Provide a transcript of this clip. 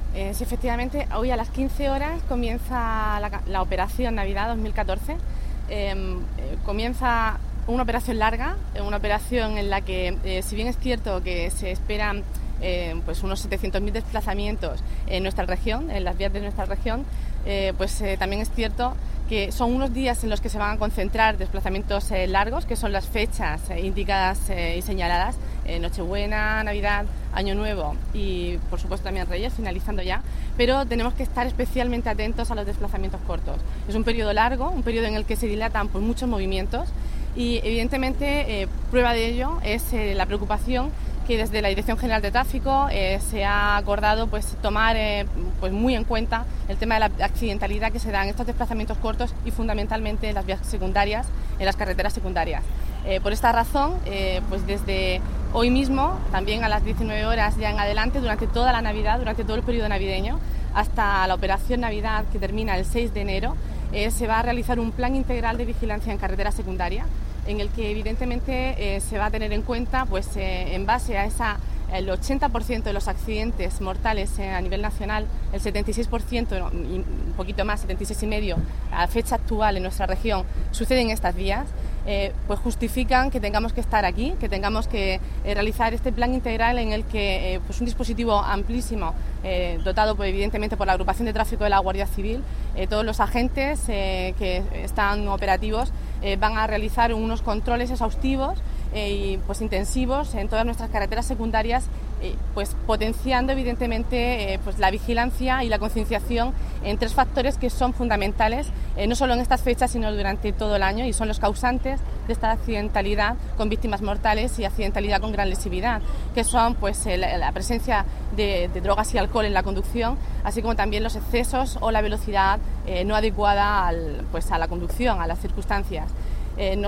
Sí, efectivamente, hoy a las 15 horas comienza la Operación Navidad 2014. Comienza una operación larga, una operación en la que, si bien es cierto que se esperan pues unos 700.000 desplazamientos en nuestra región, en las vías de nuestra región, también es cierto que son unos días en los que se van a concentrar desplazamientos largos, que son las fechas indicadas y señaladas, Nochebuena, Navidad, Año Nuevo y por supuesto también Reyes, finalizando ya, pero tenemos que estar especialmente atentos a los desplazamientos cortos. Es un periodo largo, un periodo en el que se dilatan por muchos movimientos y evidentemente prueba de ello es la preocupación que desde la Dirección General de Tráfico se ha acordado tomar muy en cuenta el tema de la accidentalidad que se da en estos desplazamientos cortos y fundamentalmente en las vías secundarias, en las carreteras secundarias. Por esta razón, desde hoy mismo, también a las 19 horas ya en adelante, durante toda la Navidad, durante todo el periodo navideño, hasta la Operación Navidad que termina el 6 de enero, se va a realizar un plan integral de vigilancia en carretera secundaria, en el que evidentemente se va a tener en cuenta, en base a el 80% de los accidentes mortales a nivel nacional, el 76%, y un poquito más, 76,5%, a fecha actual en nuestra región, suceden en estas vías, justifican que tengamos que estar aquí, que tengamos que realizar este plan integral en el que un dispositivo amplísimo, dotado evidentemente por la Agrupación de Tráfico de la Guardia Civil, todos los agentes que están operativos van a realizar unos controles exhaustivos y intensivos en todas nuestras carreteras secundarias, potenciando evidentemente la vigilancia y la concienciación en tres factores que son fundamentales, no solo en estas fechas sino durante todo el año, y son los causantes de esta accidentalidad con víctimas mortales y accidentalidad con gran lesividad, que son la presencia de drogas y alcohol en la conducción, así como también los excesos o la velocidad no adecuada a la conducción, a las circunstancias.